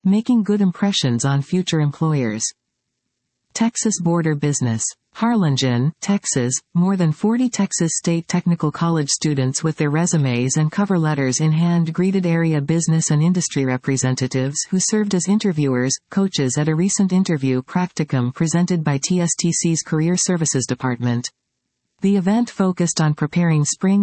making good impressions on future employers. Texas Border Business. Harlingen, Texas. More than 40 Texas State Technical College students with their resumes and cover letters in hand greeted area business and industry representatives who served as interviewers, coaches at a recent interview practicum presented by TSTC's Career Services Department. The event focused on preparing spring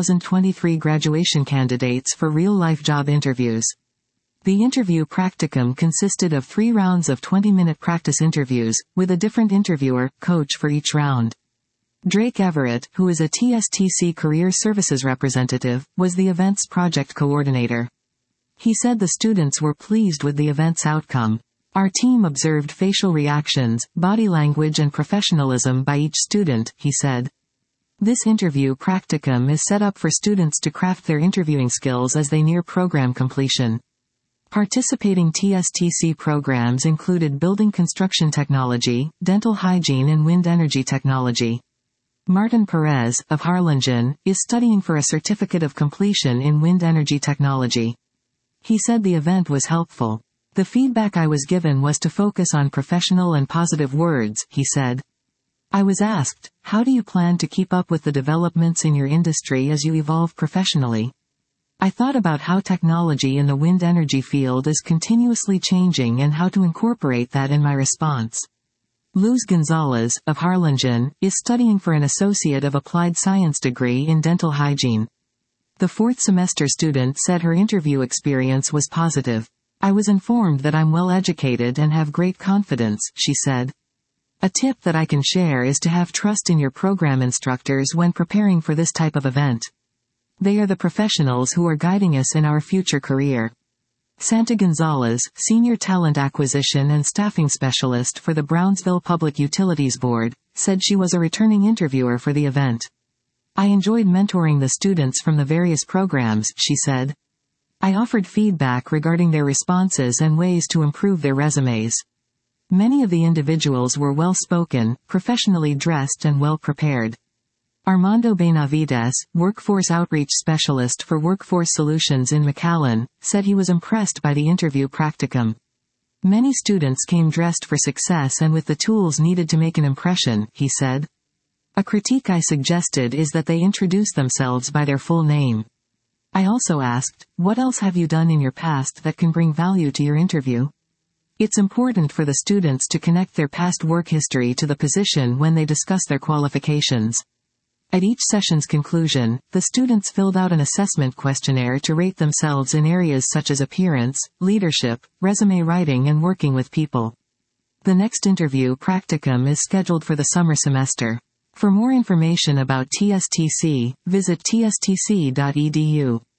2023 graduation candidates for real-life job interviews. The interview practicum consisted of 3 rounds of 20-minute practice interviews, with a different interviewer, coach for each round. Drake Everett, who is a TSTC Career Services representative, was the event's project coordinator. He said the students were pleased with the event's outcome. Our team observed facial reactions, body language and professionalism by each student, he said. This interview practicum is set up for students to craft their interviewing skills as they near program completion. Participating TSTC programs included building construction technology, dental hygiene and wind energy technology. Martin Perez, of Harlingen, is studying for a certificate of completion in wind energy technology. He said the event was helpful. The feedback I was given was to focus on professional and positive words, he said. I was asked, how do you plan to keep up with the developments in your industry as you evolve professionally? I thought about how technology in the wind energy field is continuously changing and how to incorporate that in my response. Luz Gonzalez, of Harlingen, is studying for an Associate of Applied Science degree in dental hygiene. The 4th semester student said her interview experience was positive. I was informed that I'm well educated and have great confidence, she said. A tip that I can share is to have trust in your program instructors when preparing for this type of event. They are the professionals who are guiding us in our future career. Santa Gonzalez, Senior Talent Acquisition and Staffing Specialist for the Brownsville Public Utilities Board, said she was a returning interviewer for the event. I enjoyed mentoring the students from the various programs, she said. I offered feedback regarding their responses and ways to improve their resumes. Many of the individuals were well-spoken, professionally dressed and well-prepared. Armando Benavides, Workforce Outreach Specialist for Workforce Solutions in McAllen, said he was impressed by the interview practicum. Many students came dressed for success and with the tools needed to make an impression, he said. A critique I suggested is that they introduce themselves by their full name. I also asked, what else have you done in your past that can bring value to your interview? It's important for the students to connect their past work history to the position when they discuss their qualifications. At each session's conclusion, the students filled out an assessment questionnaire to rate themselves in areas such as appearance, leadership, resume writing and working with people. The next interview practicum is scheduled for the summer semester. For more information about TSTC, visit tstc.edu.